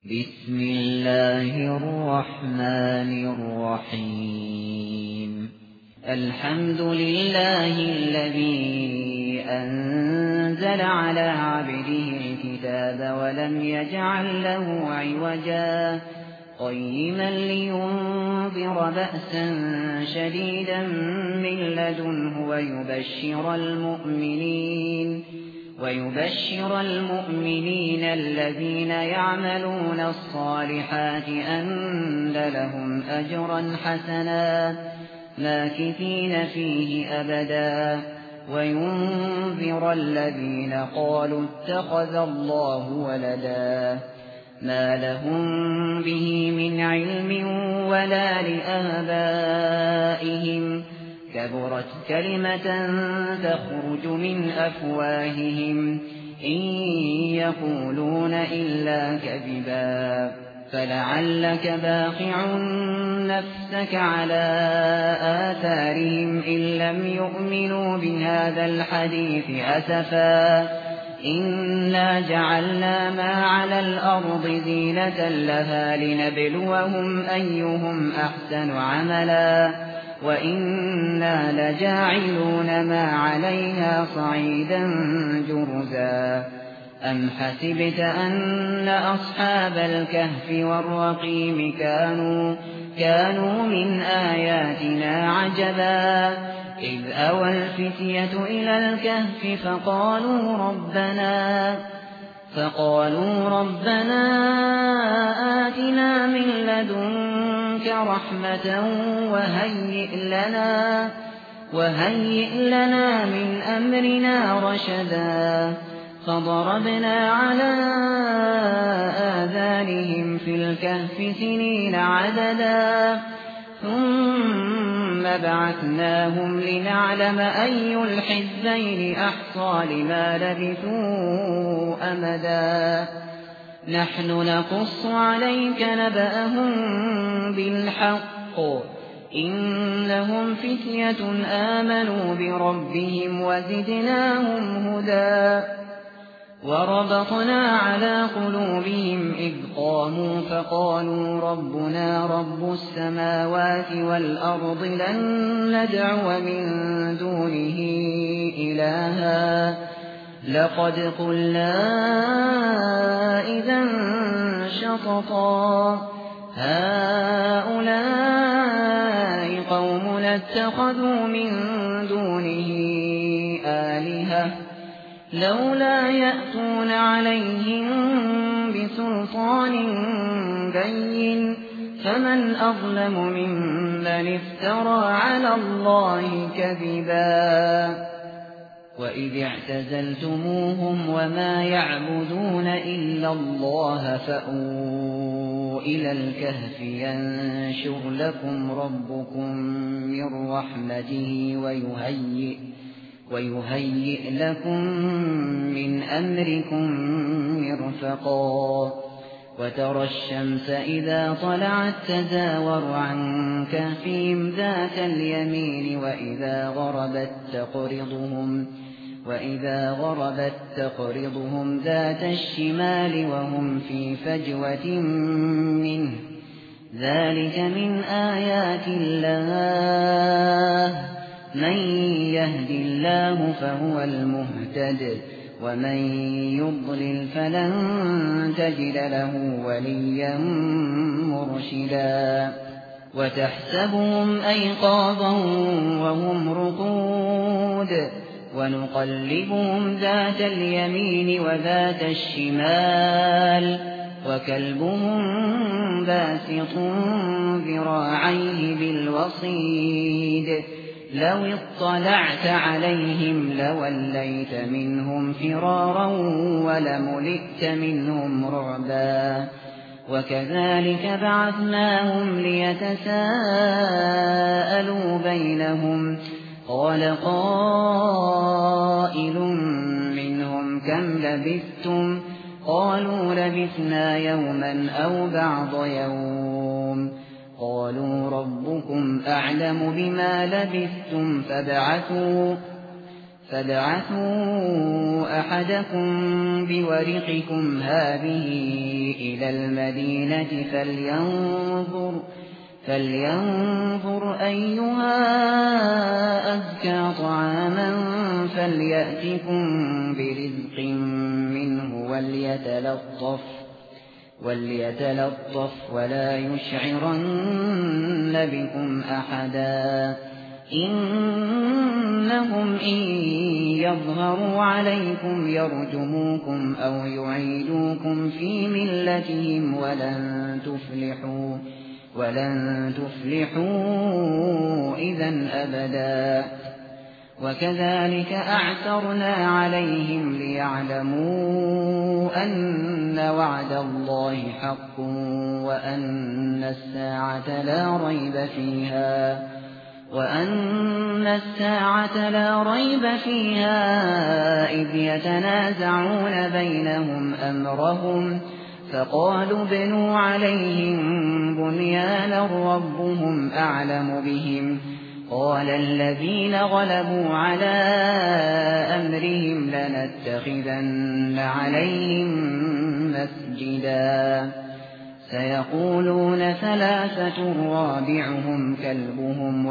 بسم الله الرحمن الرحيم الحمد لله الذي أنزل على عبده الكتاب ولم يجعل له عوجا قيما لينذر بأسا شديدا من لدنه ويبشر المؤمنين الذين يعملون الصالحات أن لهم أجرا حسنا ماكثين فيه أبدا وينذر الذين قالوا اتخذ الله ولدا ما لهم به من علم ولا لآبائهم كبرت كلمة تخرج من أفواههم إن يقولون إلا كذبا فلعلك باخع نفسك على آثارهم إن لم يؤمنوا بهذا الحديث أسفا إنا جعلنا ما على الأرض زينة لها لنبلوهم أيهم أحسن عملا وإنا لجاعلون ما عليها صعيدا جرزا أم حسبت أن أصحاب الكهف والرقيم كانوا من آياتنا عجبا إذ أوى الفتية إلى الكهف فقالوا ربنا آتنا من لدنك رحمة وهيئ لنا من أمرنا رشدا فضربنا على آذانهم في الكهف سنين عددا ثم بعثناهم لنعلم أي الحزبين أحصى لما لبثوا أمدا نحن نقص عليك نبأهم بالحق إنهم فتية آمنوا بربهم وزدناهم هدى وربطنا على قلوبهم إذ قاموا فقالوا ربنا رب السماوات والأرض لن ندعو من دونه إلها لقد قلنا إذا شططا هؤلاء قومنا اتخذوا من دونه آلهة لولا يأتون عليهم بسلطان بين فمن أظلم ممن افترى على الله كذبا وإذ اعتزلتموهم وما يعبدون إلا الله فأووا إلى الكهف ينشر لكم ربكم من رحمته ويهيئ لكم من أمركم مرفقا وترى الشمس إذا طلعت تزاور عن كهفهم ذات اليمين وإذا غربت تقرضهم ذات الشمال وهم في فجوة منه ذلك من آيات الله من يهد الله فهو المهتد ومن يضلل فلن تجد له وليا مرشدا وتحسبهم أيقاظا وهم رقود ونقلبهم ذات اليمين وذات الشمال وكلبهم باسط ذراعيه بالوصيد لو اطلعت عليهم لوليت منهم فرارا ولملئت منهم رعبا وكذلك بعثناهم ليتساءلوا بينهم قال قائل منهم كم لبثتم قالوا لبثنا يوما أو بعض يوم قالوا ربكم أعلم بما لبثتم فابعثوا أحدكم بورقكم هذه إلى المدينة فلينظر أيها أزكى طعاما فليأتكم برزق منه وليتلطف ولا يشعرن بكم أحدا إنهم إن يظهروا عليكم يرجموكم أو يعيدوكم في ملتهم ولن تفلحوا إذا أبدا وكذلك أعثرنا عليهم ليعلموا أن وعد الله حق وأن الساعة لا ريب فيها إذ يتنازعون بينهم أمرهم فقالوا ابنوا عليهم بنيانا ربهم أعلم بهم قال الذين غلبوا على أمرهم لنتخذن عليهم مسجدا سيقولون ثلاثة رابعهم كلبهم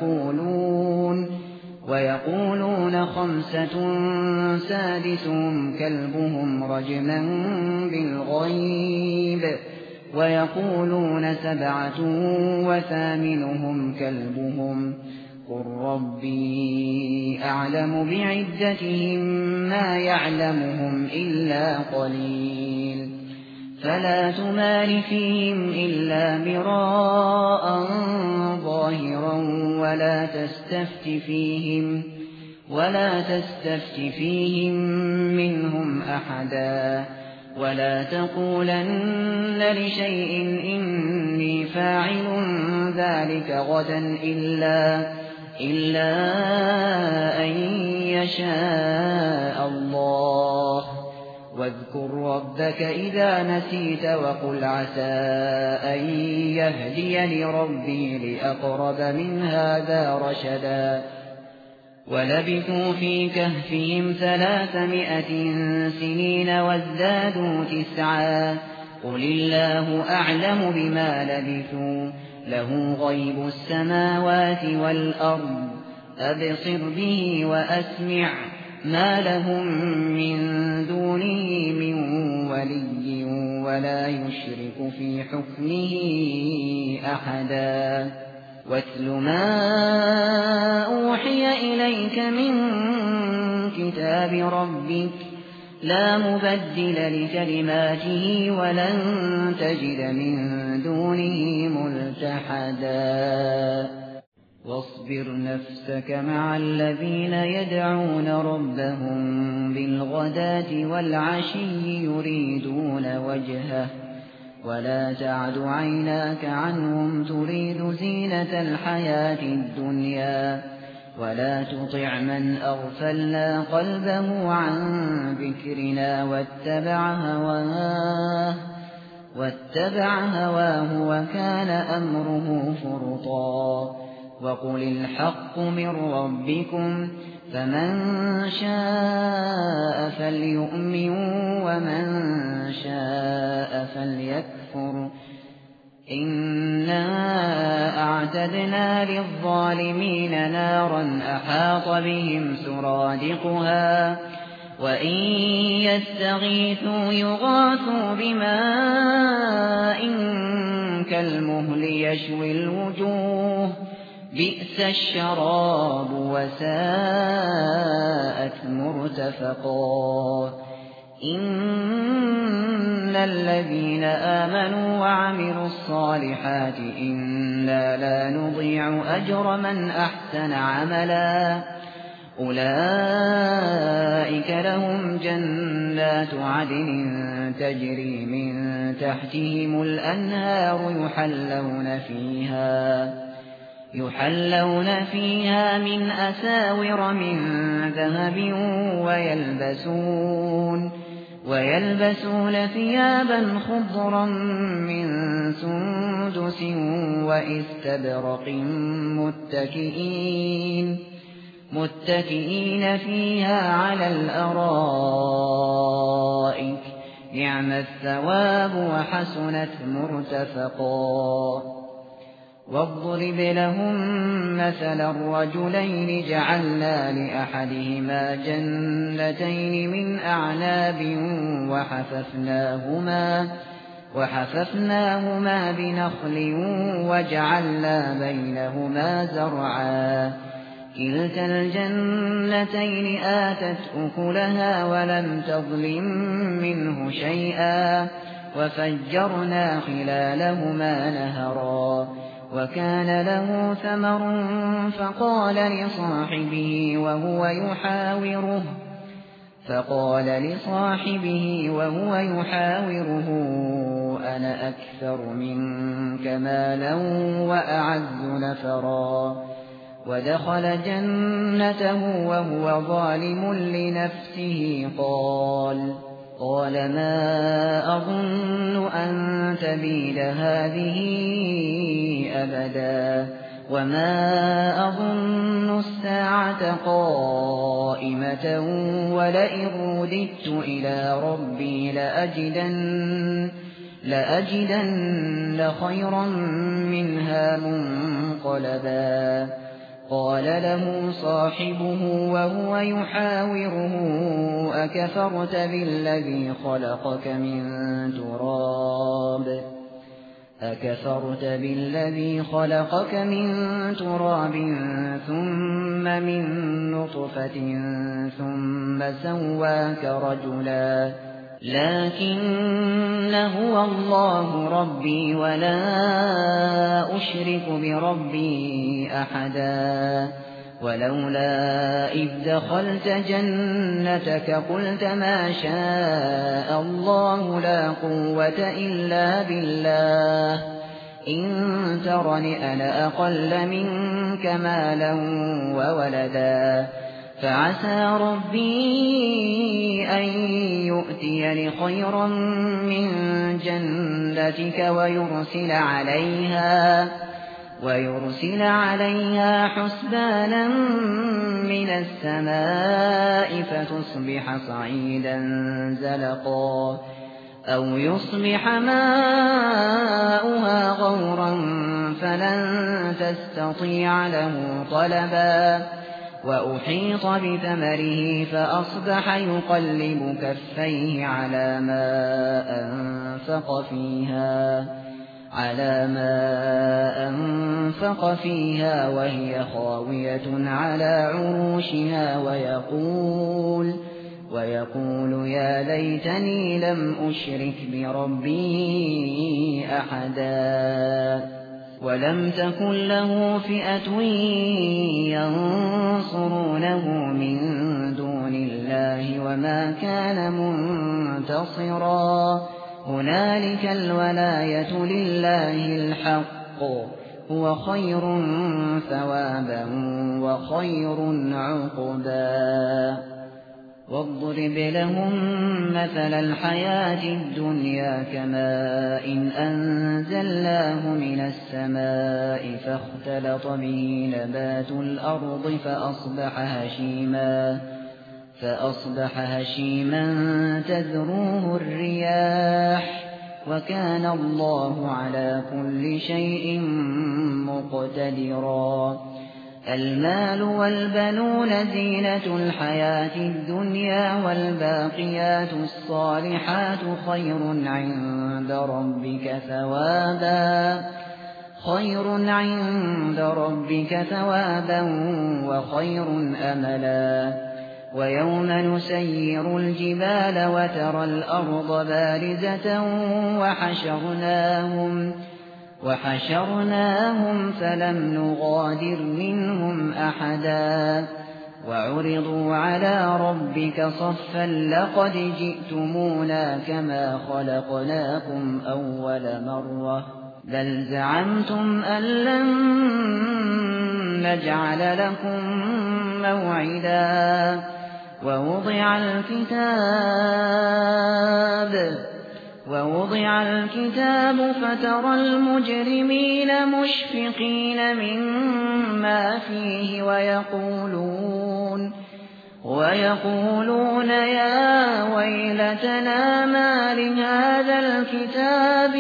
ويقولون خمسة سادسهم كلبهم رجما بالغيب ويقولون سبعة وثامنهم كلبهم قل ربي أعلم بعدتهم ما يعلمهم إلا قليل فلا تمار فيهم إلا مراء ظاهرا ولا تستفت فيهم منهم أحدا ولا تقولن لشيء إني فاعل ذلك غدا إلا أن يشاء الله واذكر ربك إذا نسيت وقل عسى أن يهديني ربي لأقرب من هذا رشدا ولبثوا في كهفهم 300 سنين وازدادوا 9 قل الله أعلم بما لبثوا له غيب السماوات والأرض أبصر به وأسمع ما لهم من دونه من ولي ولا يشرك في حكمه أحدا واتل ما أوحي إليك من كتاب ربك لا مبدل لكلماته ولن تجد من دونه ملتحدا واصبر نفسك مع الذين يدعون ربهم بالغداة والعشي يريدون وجهه ولا تعد عيناك عنهم تريد زينة الحياة الدنيا ولا تطع من أغفلنا قلبه عن ذكرنا واتبع هواه وكان أمره فرطا وقل الحق من ربكم فمن شاء فليؤمن ومن شاء فليكفر إنا أعتدنا للظالمين نارا أحاط بهم سرادقها وإن يستغيثوا يغاثوا بماء كالمهل يشوي الوجوه بئس الشراب وساءت مرتفقا إن الذين آمنوا وعملوا الصالحات إنا لا نضيع أجر من أحسن عملا أولئك لهم جنات عدن تجري من تحتهم الأنهار يحلون فيها من أساور من ذهب ويلبسون ثيابا خضرا من متكئين فيها على الأرائك نعم الثواب وحسنت مرتفقا واضرب لهم مثلا الرجلين جعلنا لأحدهما جنتين من أعناب وحففناهما بنخل وجعلنا بينهما زرعا كلتا الجنتين آتت أكلها ولم تظلم منه شيئا وفجرنا خلالهما نهرا وكان له ثمر فقال لصاحبه وهو يحاوره أنا أكثر منك مالا وأعز نفرا ودخل جنته وهو ظالم لنفسه قال ما أظن أن تبيد هذه أبدا وما أظن الساعة قائمة ولئن رددت إلى ربي لأجدن خيرا منها منقلبا قال له صاحبه وهو يحاوره أكفرت بالذي خلقك من تراب ثم من نطفة ثم سواك رجلا لكن هو الله ربي ولا أشرك بربي أحدا ولولا إذ دخلت جنتك قلت ما شاء الله لا قوة إلا بالله إن ترني أنا أقل منك مالا وولدا فعسى ربي أن يؤتيني خيرا من جنتك ويرسل عليها حسبانا من السماء فتصبح صعيدا زلقا أو يصبح ماؤها غورا فلن تستطيع له طلبا وأحيط بثمره فأصبح يقلب كفيه على ما أنفق فيها وهي خاوية على عروشها ويقول يا ليتني لم أشرك بربي أحدا ولم تكن له فئة ينصرونه من دون الله وما كان منتصرا هنالك الولاية لله الحق هو خير ثوابا وخير عقبا واضرب لهم مثل الحياة الدنيا كماء أنزلناه من السماء فاختلط به نبات الأرض فأصبح هشيما تذروه الرياح وكان الله على كل شيء مقتدرا المال والبنون زينة الحياة الدنيا والباقيات الصالحات خير عند ربك ثوابا وخير أملا ويوم نسير الجبال وترى الأرض بارزة وحشرناهم فلم نغادر منهم أحدا وعرضوا على ربك صفا لقد جئتمونا كما خلقناكم أول مرة بل زعمتم أن لن نجعل لكم موعدا ووضع الكتاب ووضع الكتاب فترى المجرمين مشفقين مما فيه ويقولون يا ويلتنا ما لهذا الكتاب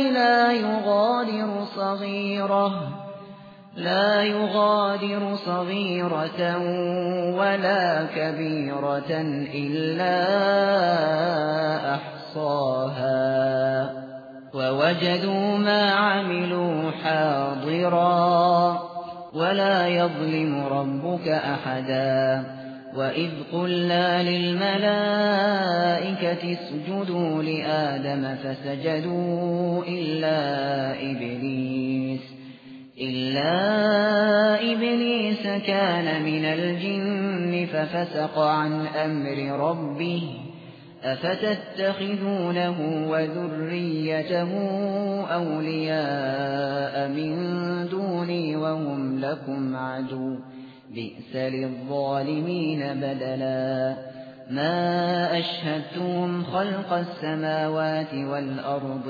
لا يغادر صغيرة ولا كبيرة إلا أحصاها ووجدوا ما عملوا حاضرا ولا يظلم ربك أحدا وإذ قلنا للملائكة اسجدوا لآدم فسجدوا إلا إبليس كان من الجن ففسق عن أمر ربه أفتتخذونه وذريته أولياء من دوني وهم لكم عدو بئس للظالمين بدلا ما أشهدتهم خلق السماوات والأرض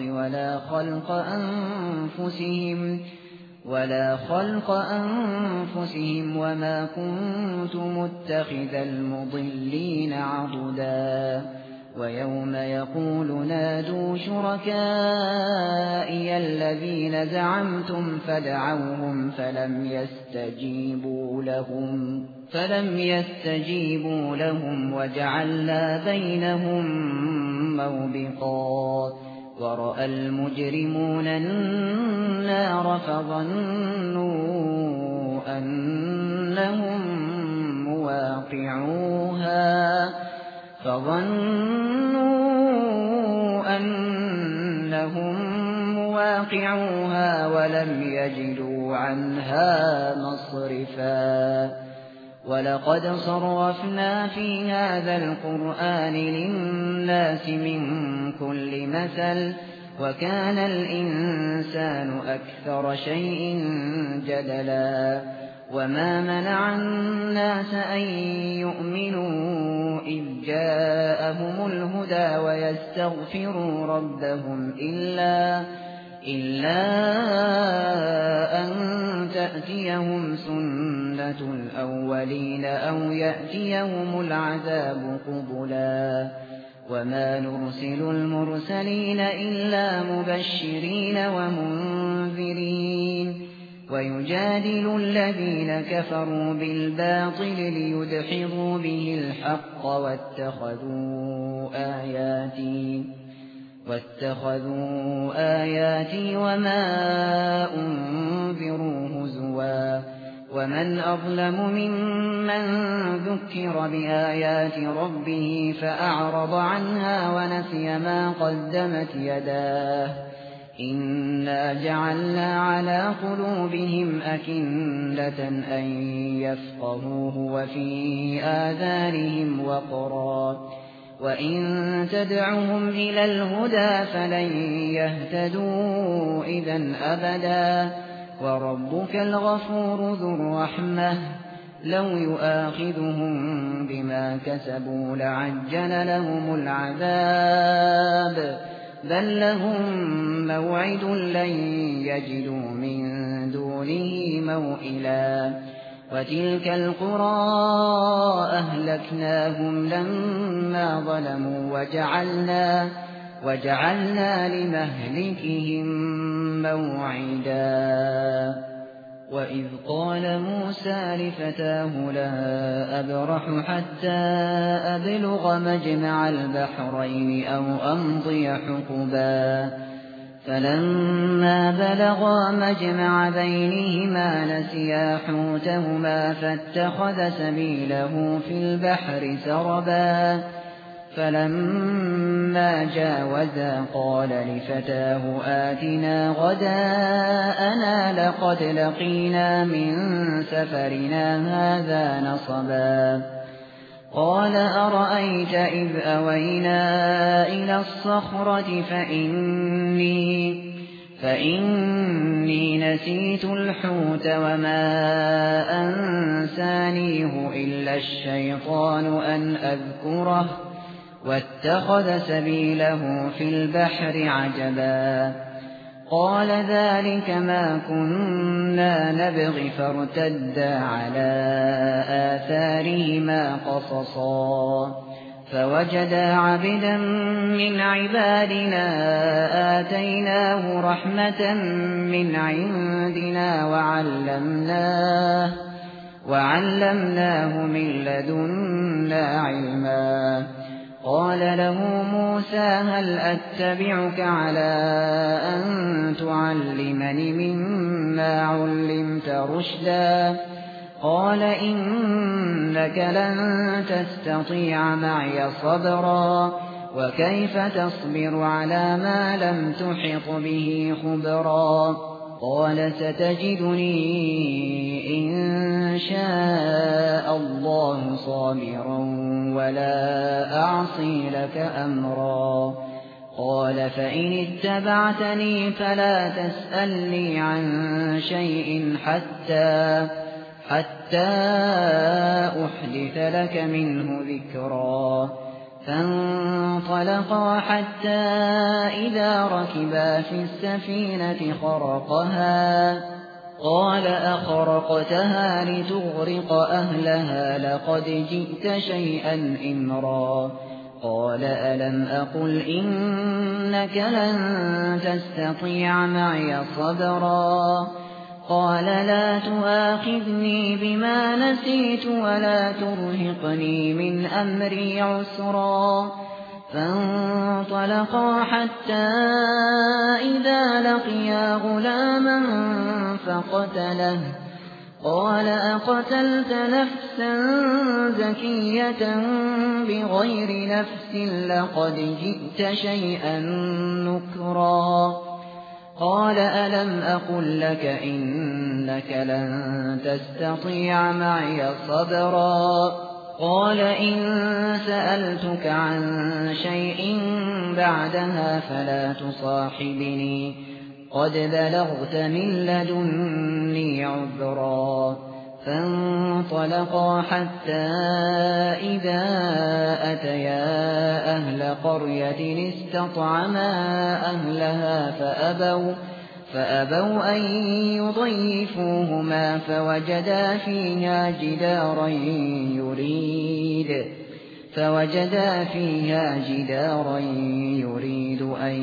ولا خلق أنفسهم وما كنت متخذ المضلين عضدا ويوم يقول نادوا شركائي الذين زعمتم فدعوهم فلم يستجيبوا لهم وجعلنا بينهم موبقا ورأى المجرمون النار فظنوا أنهم مواقعوها ولم يجدوا عنها مصرفا ولقد صرفنا في هذا القرآن للناس من كل مثل وكان الإنسان أكثر شيء جدلا وما منع الناس أن يؤمنوا إذ جاءهم الهدى ويستغفروا ربهم إلا أن تأتيهم سنة الأولين أو يأتيهم العذاب قبلا وما نرسل المرسلين إلا مبشرين ومنذرين ويجادل الذين كفروا بالباطل ليدحضوا به الحق واتخذوا آياتي وما أنذروا هزوا ومن أظلم ممن ذكر بآيات ربه فأعرض عنها ونسي ما قدمت يداه إنا جعلنا على قلوبهم أكنة أن يفقهوه وفي آذانهم وقرا وإن تدعهم إلى الهدى فلن يهتدوا إذا أبدا وربك الغفور ذو الرحمة لو يؤاخذهم بما كسبوا لعجل لهم العذاب بل لهم موعد لن يجدوا من دونه موئلا وتلك القرى أهلكناهم لما ظلموا وجعلنا لمهلكهم موعدا وإذ قال موسى لفتاه لا أبرح حتى أبلغ مجمع البحرين أو أمضي حقبا فلما بلغا مجمع بينهما نسيا حوتهما فاتخذ سبيله في البحر سربا فلما جاوزا قال لفتاه آتنا غداءنا لقد لقينا من سفرنا هذا نصبا قال أرأيت إذ أوينا إلى الصخرة فإني نسيت الحوت وما أنسانيه إلا الشيطان أن أذكره واتخذ سبيله في البحر عجبا قال ذلك ما كنا نبغي فارتدا على آثارهما قصصا فوجدا عبدا من عبادنا آتيناه رحمة من عندنا وعلمناه من لدنا علما قال له موسى هل أتبعك على أن تعلمني مما علمت رشدا قال إنك لن تستطيع معي صبرا وكيف تصبر على ما لم تحط به خبرا قال ستجدني إن شاء الله صابرا ولا أعصي لك أمرا قال فإن اتبعتني فلا تسألني عن شيء حتى أحدث لك منه ذكرا فانطلقا حتى إذا ركبا في السفينة خرقها قال أخرقتها لتغرق أهلها لقد جئت شيئا إمرا قال ألم أقل إنك لن تستطيع معي صبرا قال لا تؤاخذني بما نسيت ولا ترهقني من أمري عسرا فانطلقا حتى إذا لقيا غلاما فقتله قال أقتلت نفسا زكية بغير نفس لقد جئت شيئا نكرا قال ألم أقل لك إنك لن تستطيع معي صبرا قال إن سألتك عن شيء بعدها فلا تصاحبني قد بلغت من لدني عذرا فانطلقا حتى إذا أتيا أهل قرية استطعما أهلها فأبوا أن يضيفوهما فوجدا فيها جدارا يريد أن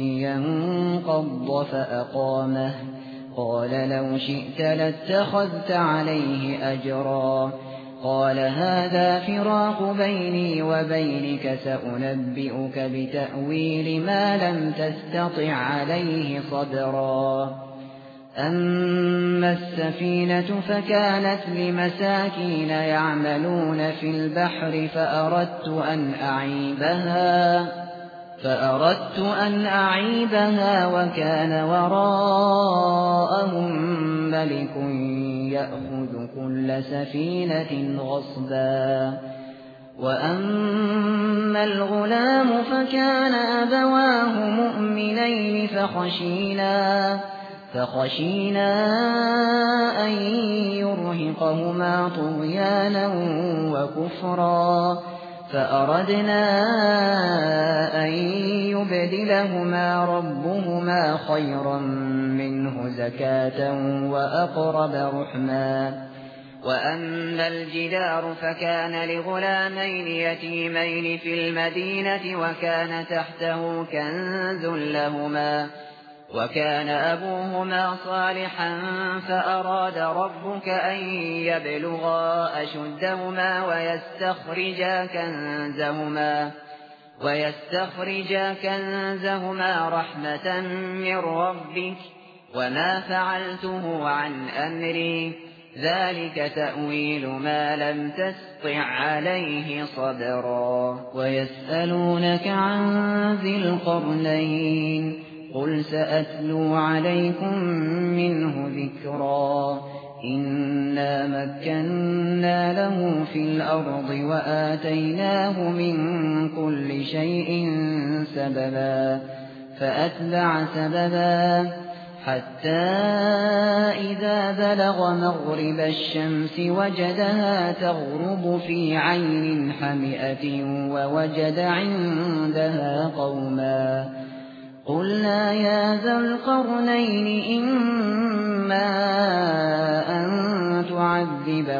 ينقض فأقامه قال لو شئت لاتخذت عليه أجرا قال هذا فراق بيني وبينك سأنبئك بتأويل ما لم تستطع عليه صبرا أما السفينة فكانت لمساكين يعملون في البحر فأردت أن أعيبها وكان وراءهم ملك يأخذ كل سفينة غصبا وأما الغلام فكان أبواه مؤمنين فخشينا أن يرهقهما طغيانا وكفرا فأردنا أن يبدلهما ربهما خيرا منه زكاة وأقرب رحما وأما الجدار فكان لغلامين يتيمين في المدينة وكان تحته كنز لهما وكان أبوهما صالحا فأراد ربك أن يبلغا أشدهما ويستخرجا كنزهما رحمة من ربك وما فعلته عن أمري ذلك تأويل ما لم تسطع عليه صبرا ويسألونك عن ذي القرنين قل سأتلو عليكم منه ذكرا إنا مكنا له في الأرض وآتيناه من كل شيء سببا فأتبع سببا حتى إذا بلغ مغرب الشمس وجدها تغرب في عين حمئة ووجد عندها قوما قلنا يا ذا القرنين إما أن تعذب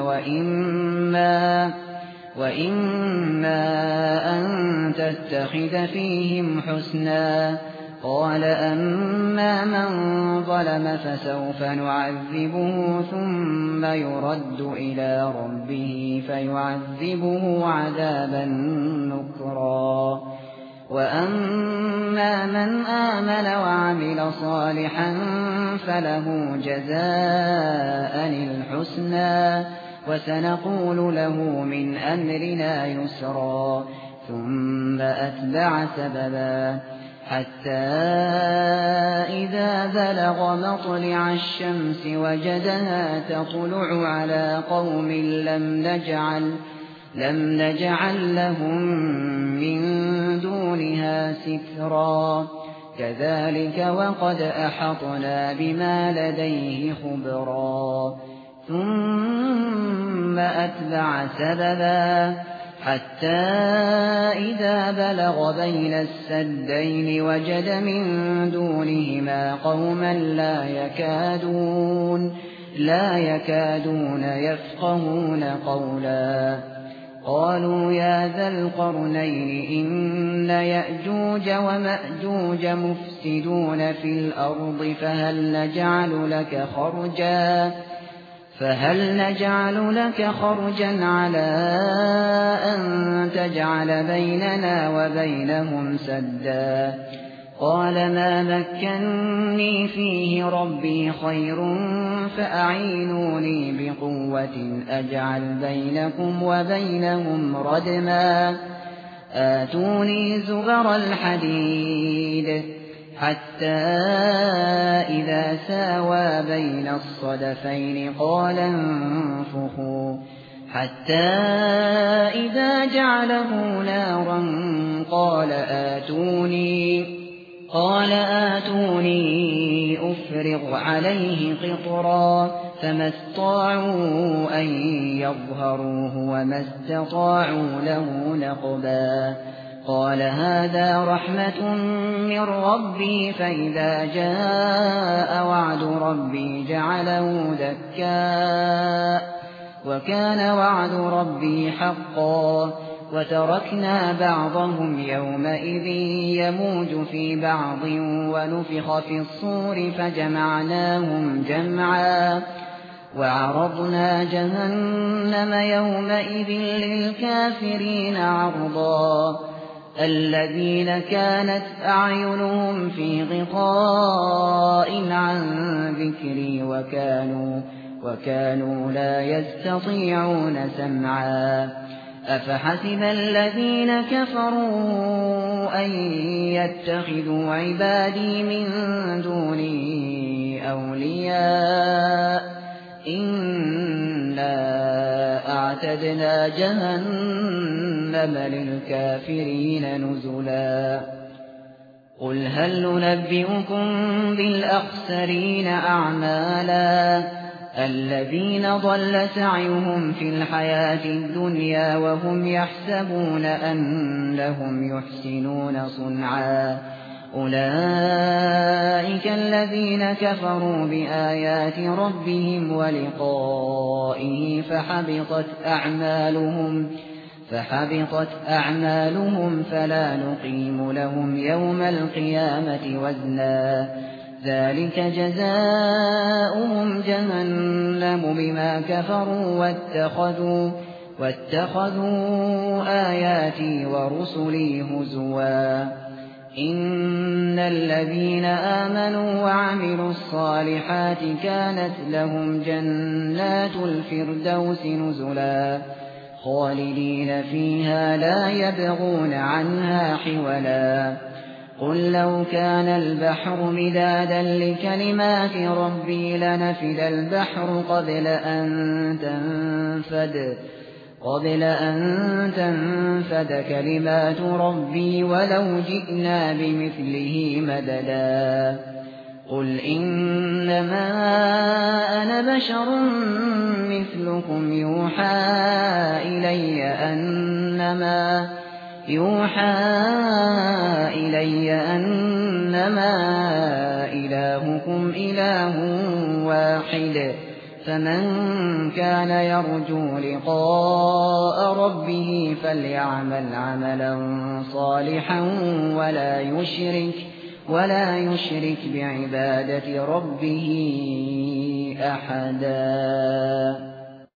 وإما أن تتخذ فيهم حسنا قال أما من ظلم فسوف نعذبه ثم يرد إلى ربه فيعذبه عذابا نكرا وأما من آمن وعمل صالحا فله جزاء الحسنى وسنقول له من أمرنا يسرا ثم أتبع سببا حتى إذا بلغ مطلع الشمس وجدها تطلع على قوم لم نجعل لهم من دونها سترا كذلك وقد أحطنا بما لديه خبرا ثم أتبع سببا حتى إذا بلغ بين السدين وجد من دونهما قوما لا يكادون يفقهون قولا قالوا يا ذا القرنين إن يأجوج ومأجوج مفسدون في الأرض فهل نجعل لك خرجا على أن تجعل بيننا وبينهم سدا قال ما مكنني فيه ربي خير فأعينوني بقوة أجعل بينكم وبينهم ردما آتوني زبر الحديد حتى إذا ساوى بين الصدفين قال انفخوا حتى إذا جعله نارا قال آتوني أفرغ عليه قطرا فما استطاعوا أن يظهروه وما استطاعوا له نقبا قال هذا رحمة من ربي فإذا جاء وعد ربي جعله دكا وكان وعد ربي حقا وتركنا بعضهم يومئذ يموج في بعض ونفخ في الصور فجمعناهم جمعا وعرضنا جهنم يومئذ للكافرين عرضا الذين كانت أعينهم في غطاء عن ذكري وكانوا لا يستطيعون سمعا أفحسب الذين كفروا أن يتخذوا عبادي من دوني أولياء إنا أعتدنا جهنم للكافرين نزلا قل هل ننبئكم بالأخسرين أعمالا الذين ضل سعيهم في الحياة الدنيا وهم يحسبون أنهم يحسنون صنعا أولئك الذين كفروا بآيات ربهم ولقائه فحبطت أعمالهم فلا نقيم لهم يوم القيامة وزنا ذلك جزاؤهم جهنم بما كفروا واتخذوا آياتي ورسلي هزوا إن الذين آمنوا وعملوا الصالحات كانت لهم جنات الفردوس نزلا خالدين فيها لا يبغون عنها حولا قل لو كان البحر مدادا لكلمات ربي لنفد البحر قبل أن تنفد كلمات ربي ولو جئنا بمثله مددا قل إن إنما أنا بشر مثلكم يوحى إلي أنما إلهكم إله واحد فمن كان يرجو لقاء ربه فليعمل عملا صالحا ولا يشرك بعبادة ربه أحدا.